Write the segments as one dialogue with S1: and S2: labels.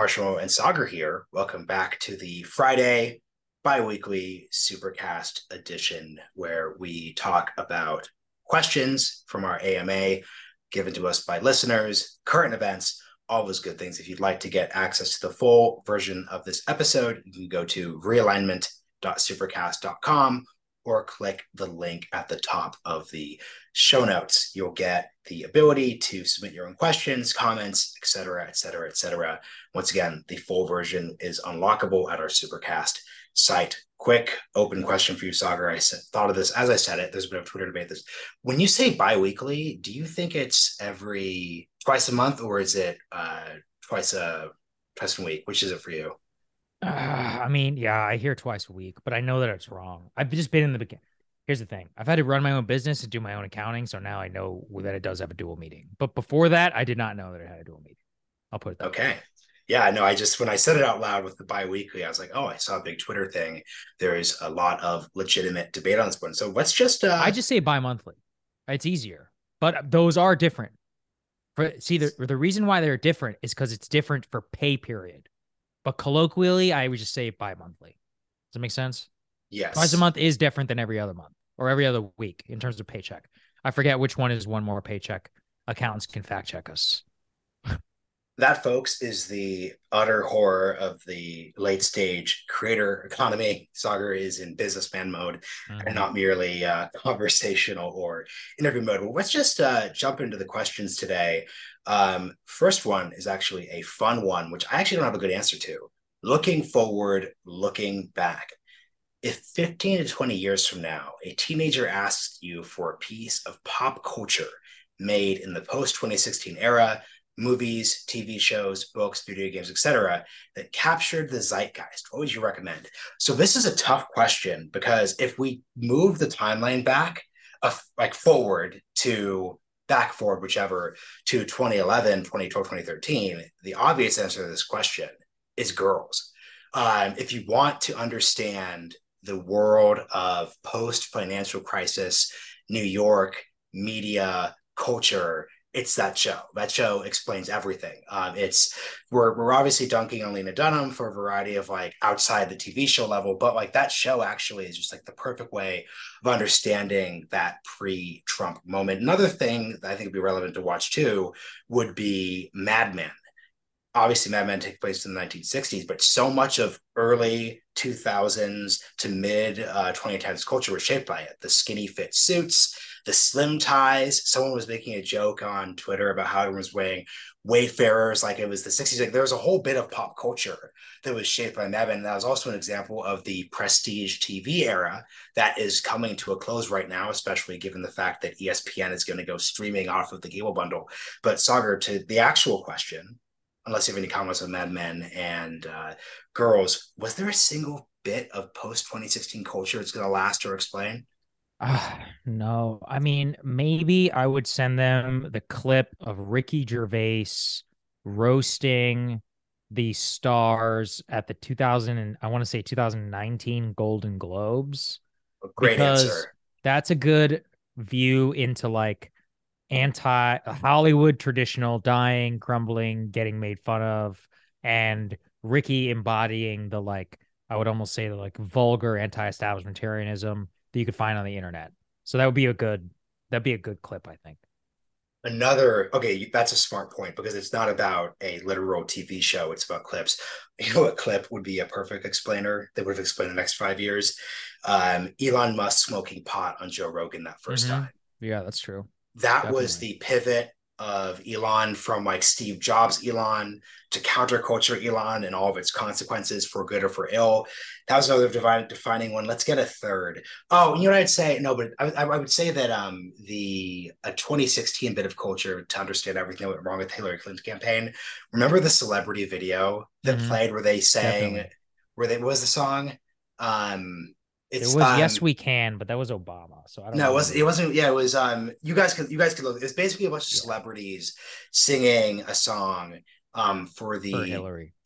S1: Marshall and Sagar here. Welcome back to the Friday bi-weekly Supercast edition where we talk about questions from our AMA given to us by listeners, current events, all those good things. If you'd like to get access to the full version of this episode, you can go to realignment.supercast.com or click the link at the top of the show notes. You'll get the ability to submit your own questions, comments, etc., etc., etc. Once again, the full version is unlockable at our Supercast site. Quick open question for you, Sagar. Thought of this as I said it. There's a bit of Twitter debate. This when you say bi-weekly, do you think it's every twice a month or is it twice a week? Which is it for you?
S2: Yeah, I hear twice a week, but I know that it's wrong. I've just been in the beginning. Here's the thing. I've had to run my own business and do my own accounting, so now I know that it does have a dual meeting. But before that, I did not know that it had a dual meeting. I'll put it that way.
S1: Okay. Yeah, no, I just, when I said it out loud with the bi-weekly, I was like, oh, I saw a big Twitter thing. There's a lot of legitimate debate on this one. So let's just
S2: I just say bi-monthly. It's easier. But those are different. The reason why they're different is because it's different for pay period. But colloquially, I would just say bi-monthly. Does that make sense? Twice a
S1: yes.
S2: month is different than every other month or every other week in terms of paycheck. I forget which one is one more paycheck. Accountants can fact check us.
S1: That, folks, is the utter horror of the late stage creator economy. Sagar is in businessman mode and
S2: Mm-hmm.
S1: not merely conversational or interview mode. Well, let's just jump into the questions today. First one is actually a fun one, which I actually don't have a good answer to. Looking forward, looking back. If 15 to 20 years from now, a teenager asks you for a piece of pop culture made in the post 2016 era, movies, TV shows, books, video games, etc., that captured the zeitgeist, what would you recommend? So this is a tough question because if we move the timeline back, like forward to back forward, whichever, to 2011, 2012, 2013, the obvious answer to this question is girls. If you want to understand the world of post financial crisis, New York, media, culture, it's that show. That show explains everything. We're obviously dunking on Lena Dunham for a variety of like outside the TV show level, but like that show actually is just like the perfect way of understanding that pre-Trump moment. Another thing that I think would be relevant to watch too would be Mad Men. Obviously Mad Men take place in the 1960s, but so much of early 2000s to mid 2010s culture was shaped by it. The skinny fit suits, the slim ties. Someone was making a joke on Twitter about how everyone was wearing Wayfarers like it was the 60s. Like there was a whole bit of pop culture that was shaped by Mad Men. And that was also an example of the prestige TV era that is coming to a close right now, especially given the fact that ESPN is going to go streaming off of the cable bundle. But Sagar, to the actual question, unless you have any comments on Mad Men and Girls, was there a single bit of post 2016 culture that's going to last or explain?
S2: No. I mean, maybe I would send them the clip of Ricky Gervais roasting the stars at the 2000 and I want to say 2019 Golden Globes
S1: Great
S2: because
S1: answer.
S2: that's a good view into like anti Hollywood traditional dying, crumbling, getting made fun of, and Ricky embodying the like, I would almost say the like vulgar anti-establishmentarianism that you could find on the internet. So that'd be a good clip, I think.
S1: Another, okay, that's a smart point because it's not about a literal TV show, it's about clips. You know what clip would be a perfect explainer that would have explained the next 5 years? Elon Musk smoking pot on Joe Rogan that first
S2: Mm-hmm.
S1: time.
S2: Yeah, that's true.
S1: That was
S2: Definitely.
S1: the pivot of Elon from like Steve Jobs Elon to counterculture Elon and all of its consequences for good or for ill. That was another defining one. Let's get a third. Oh, you know what I'd say? No, but I would say that the a 2016 bit of culture to understand everything that went wrong with the Hillary Clinton campaign. Remember the celebrity video that
S2: Mm-hmm.
S1: played where they sang
S2: Definitely.
S1: where they what was the song? Um
S2: It
S1: it's
S2: was Yes We Can, but that was Obama. So I don't
S1: no, it
S2: remember.
S1: wasn't. Yeah, it was. You guys could look. It's basically a bunch of
S2: Yeah,
S1: celebrities singing a song. For
S2: for
S1: the
S2: Hillary.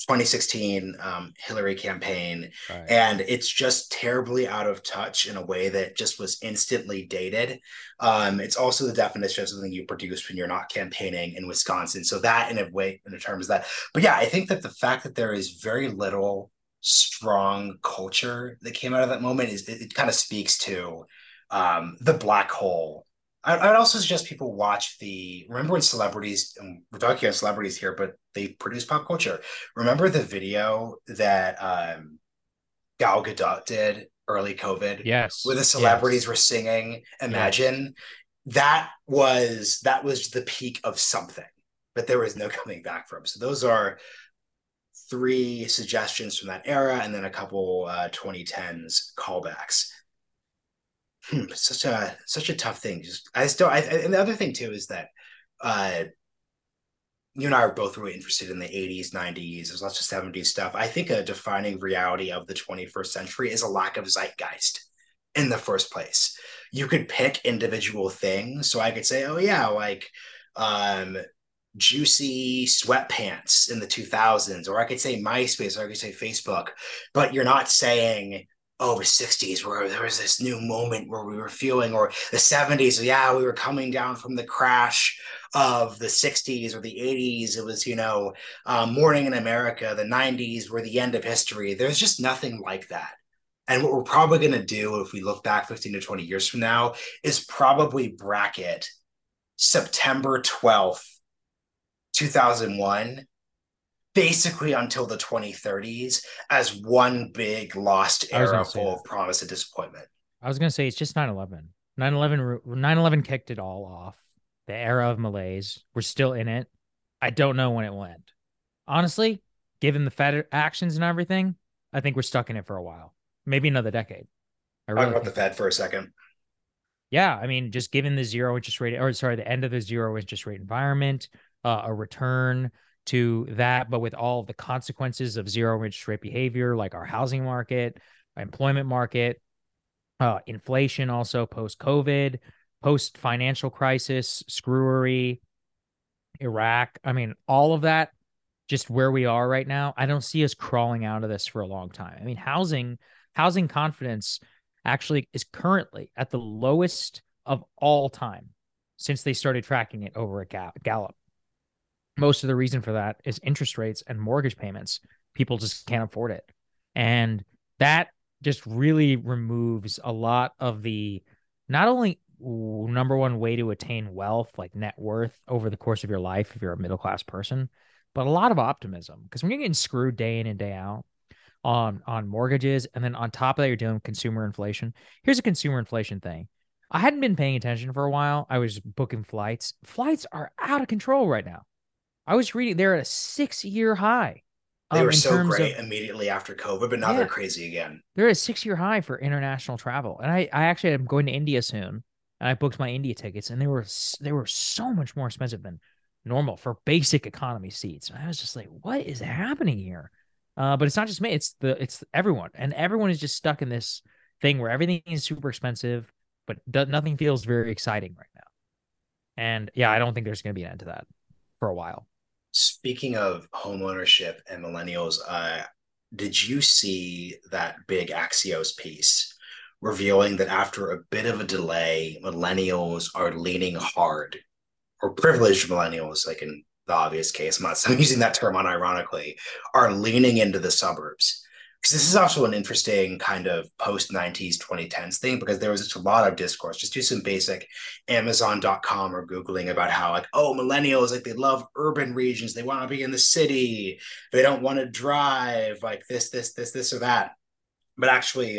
S1: 2016 Hillary campaign,
S2: Right.
S1: and it's just terribly out of touch in a way that just was instantly dated. It's also the definition of something you produce when you're not campaigning in Wisconsin. So that, in a way, in terms of that. But yeah, I think that the fact that there is very little strong culture that came out of that moment is it kind of speaks to the black hole. I'd also suggest people watch the, remember when celebrities, and we're talking about celebrities here, but they produce pop culture. Remember the video that Gal Gadot did early COVID, where
S2: Yes.
S1: the celebrities
S2: Yes.
S1: were singing
S2: Yes.
S1: Imagine? That was the peak of something, but there was no coming back from. So those are three suggestions from that era, and then a couple 2010s callbacks. Such a tough thing. Just I still and the other thing too is that uh you and I are both really interested in the 80s, 90s, there's lots of 70s stuff. I think a defining reality of the 21st century is a lack of zeitgeist in the first place. You could pick individual things. So I could say, oh yeah, like um juicy sweatpants in the 2000s, or I could say MySpace, or I could say Facebook, but you're not saying, oh, the 60s where there was this new moment where we were feeling, or the 70s, yeah, we were coming down from the crash of the 60s, or the 80s, it was, morning in America, the 90s were the end of history. There's just nothing like that. And what we're probably going to do if we look back 15 to 20 years from now is probably bracket September 12th, 2001, basically until the 2030s, as one big lost
S2: I was going
S1: era
S2: to say
S1: full
S2: that.
S1: of promise and disappointment.
S2: I was going to say it's just 9/11. 9/11 kicked it all off. The era of malaise. We're still in it. I don't know when it will end. Honestly, given the Fed actions and everything, I think we're stuck in it for a while. Maybe another decade. I
S1: Talk
S2: really
S1: about the
S2: think that.
S1: Fed for a second.
S2: Yeah, I mean, just given the zero interest rate, or sorry, the end of the zero interest rate environment, a return to that, but with all of the consequences of zero interest rate behavior, like our housing market, employment market, inflation, also post COVID, post financial crisis, screwery, Iraq. I mean, all of that, just where we are right now. I don't see us crawling out of this for a long time. I mean, housing confidence actually is currently at the lowest of all time since they started tracking it over at Gallup. Most of the reason for that is interest rates and mortgage payments. People just can't afford it. And that just really removes a lot of the not only number one way to attain wealth, like net worth over the course of your life, if you're a middle class person, but a lot of optimism. Because when you're getting screwed day in and day out on mortgages, and then on top of that, you're dealing with consumer inflation. Here's a consumer inflation thing. I hadn't been paying attention for a while. I was booking flights. Flights are out of control right now. I was reading they're at a 6 year high.
S1: They were
S2: In
S1: so
S2: terms
S1: great
S2: of
S1: immediately after COVID, but now they're
S2: yeah,
S1: crazy again.
S2: they're at a 6 year high for international travel. And I actually am going to India soon, and I booked my India tickets, and they were so much more expensive than normal for basic economy seats. And I was just like, what is happening here? But it's not just me; it's everyone, and everyone is just stuck in this thing where everything is super expensive, but nothing feels very exciting right now. And yeah, I don't think there's going to be an end to that for a while.
S1: Speaking of homeownership and millennials, did you see that big Axios piece revealing that after a bit of a delay, millennials are leaning hard, or privileged millennials, like in the obvious case, I'm using that term unironically, are leaning into the suburbs? Because this is also an interesting kind of post 90s, 2010s thing, because there was just a lot of discourse. Just do some basic Amazon.com or Googling about how, like, oh, millennials, like, they love urban regions. They want to be in the city. They don't want to drive, like this, or that. But actually,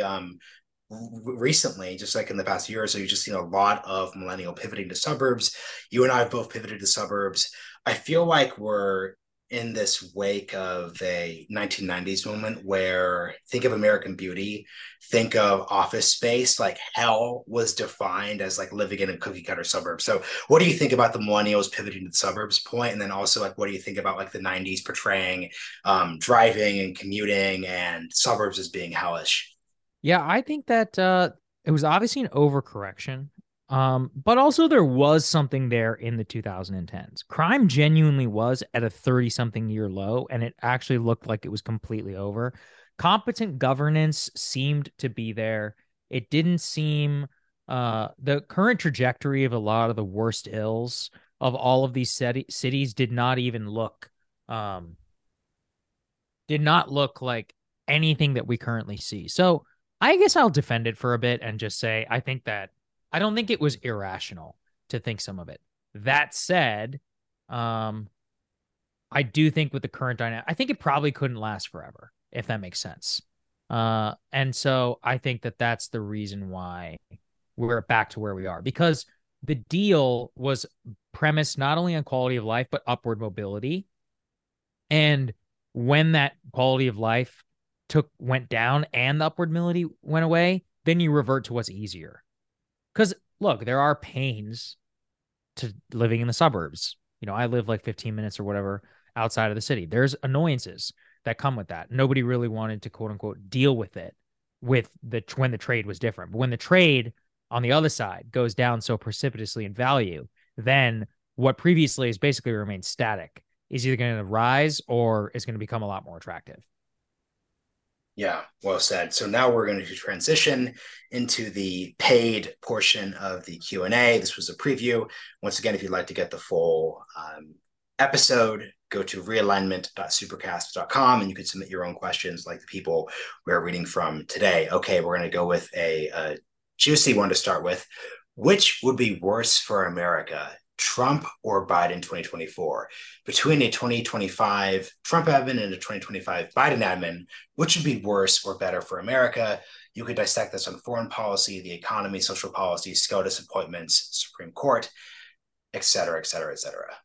S1: recently, just like in the past year or so, you've just seen a lot of millennial pivoting to suburbs. You and I have both pivoted to suburbs. I feel like we're in this wake of a 1990s moment where, think of American Beauty, think of Office Space, like hell was defined as like living in a cookie cutter suburb. So what do you think about the millennials pivoting to the suburbs point? And then also, like, what do you think about like the 90s portraying driving and commuting and suburbs as being hellish?
S2: Yeah, I think that it was obviously an overcorrection But also there was something there in the 2010s. Crime genuinely was at a 30 something year low, and it actually looked like it was completely over. Competent governance seemed to be there. It didn't seem the current trajectory of a lot of the worst ills of all of these cities um did not look like anything that we currently see. So I guess I'll defend it for a bit and just say I don't think it was irrational to think some of it. That said, um, I do think with the current dynamic, I think it probably couldn't last forever, if that makes sense. And so I think that that's the reason why we're back to where we are, because the deal was premised not only on quality of life, but upward mobility. And when that quality of life went down and the upward mobility went away, then you revert to what's easier. Because look, there are pains to living in the suburbs. You know, I live like 15 minutes or whatever outside of the city. There's annoyances that come with that. Nobody really wanted to quote unquote deal with it with when the trade was different. But when the trade on the other side goes down so precipitously in value, then what previously has basically remained static is either going to rise or is going to become a lot more attractive.
S1: Yeah, well said. So now we're going to transition into the paid portion of the Q&A. This was a preview. Once again, if you'd like to get the full episode, go to realignment.supercast.com and you can submit your own questions like the people we're reading from today. Okay, we're going to go with a juicy one to start with. Which would be worse for America, Trump or Biden 2024? Between a 2025 Trump admin and a 2025 Biden admin, which would be worse or better for America? You could dissect this on foreign policy, the economy, social policy, SCOTUS appointments, Supreme Court, et cetera, et cetera, et cetera.